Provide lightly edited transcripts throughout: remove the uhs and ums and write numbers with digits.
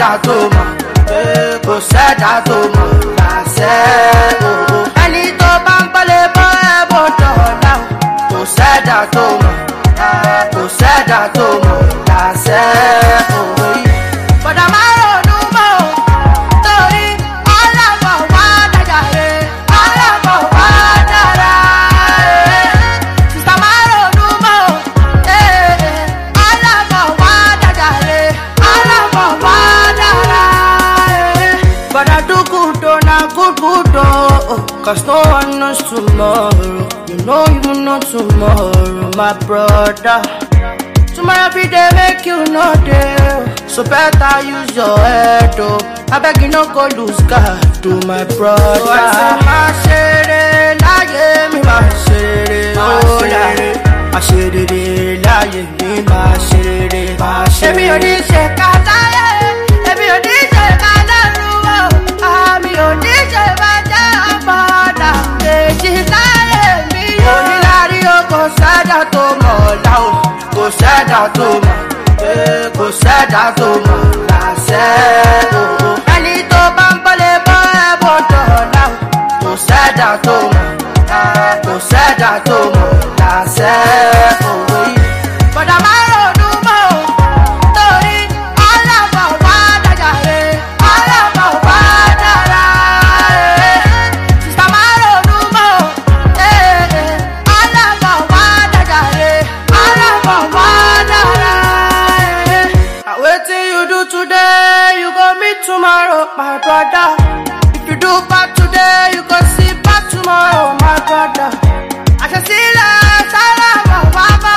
sẹ́dá tó mọ̀, kò sẹ́dá tó mọ̀ lásẹ̀ o. Ẹni tó bá ń gbọ́lé bọ́ ẹ̀bùn dọ̀la o. Kò sẹ́dá tó mọ̀, kò sẹ́dá tó mọ̀ lásẹ̀ o. Bọ̀dà máa ronú mọ́ o, torí ọlọ́pàá wá dájà rẹ̀, ọlọ́pàá wá dára rẹ̀. Sísá máa ronú mọ́ o, ọlọ́pàá wá dájà rẹ̀, ọlọ́pàá wá dára rẹ̀. Bọ̀dà do good o, na good o, cause no one knows tomorrow. You know you know tomorrow, my brother. Tomorrow be dey make you no dey, so better use your head oh. I beg you no go lose God to my brother. Máa ṣeré láyé mi, máa ṣeré oh láyé. Máa ṣeré láyé mi, máa ṣeré. Èmi ò ní ṣe ká láyé, èmi ò ní ṣe ká lọ́rùn o. Àmì ò ní ṣe bàjẹ́ àpọ̀dà kejì láyé mi o. Onílárí o kò sẹ́dá tó mọ̀ ọ́lá o. Kò sẹ́dá tó mọ̀, kò sẹ́dá tó mọ̀ lásẹ̀ o. Ẹni tó bá ń gbọ́lé bọ́ ẹ̀bùn dọ̀la o. Kò sẹ́dá tó mọ̀, kò sẹ́dá tó mọ̀ lásẹ̀ o. Bọ̀dà máa ronú mọ́ o, torí ọlọ́pàá wá dájà rẹ̀, ọlọ́pàá wá dára rẹ̀. Sísá máa ronú mọ́ o, ọlọ́pàá wá dájà rẹ̀, ọlọ́pàá wá dára rẹ̀. Wetin you do today, you go meet tomorrow, my brother. If you do bad today, you go see bad tomorrow, my brother. Àṣẹ̀sílẹ̀ ṣálàbọ̀ wá bá.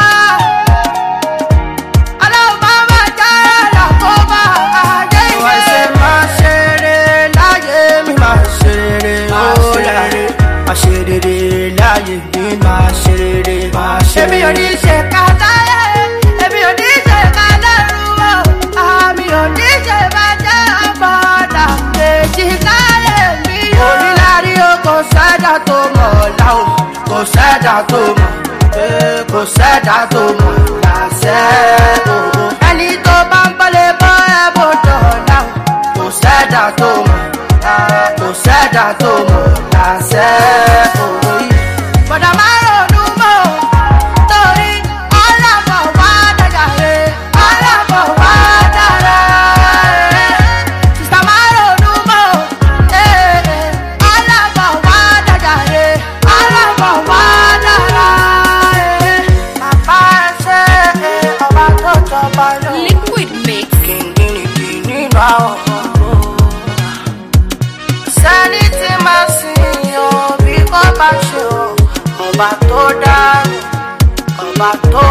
Ọlọ́run bàbá jẹ́ làkóbá ayé ìwé. Wọ́n ṣe máa ṣeré láyé mi, máa ṣeré ó láyé. Máa ṣeré láyé mi, máa ṣeré. Èmi ò ní ṣe ká láyé, èmi ò ní ṣe ká lọ́rùn o. Àmì ò ní ṣe bàjẹ́ àpọ̀dà kejì láyé mi o. Onílárí o kò sẹ́dá tó mọ̀ ọ́lá o. Kò sẹ́dá tó mọ̀, kò sẹ́dá tó mọ̀ lásẹ̀ o. Ẹni tó bá ń gbọ́lé bọ́ ẹ̀bùn dọ̀la o. Kò sẹ́dá tó mọ̀, kò sẹ́dá tó mọ̀ lásẹ̀ o. Bọ̀dà máa ronú mọ́ o, torí ọlọ́pàá wá dájà rẹ̀, ọlọ́pàá wá dára rẹ̀. Sísá máa ronú mọ́ o, ọlọ́pàá wá dájà rẹ̀, ọlọ́pàá wá dára rẹ̀. Bàbá ẹsẹ̀ ọba tó jọba lọ. Liquid Mix. Kìngìnìkì nínú àwọn ọmọ. Sẹ́ni tí máa sìn o bí kò bá ṣe o. Ọba tó dá, ọba tó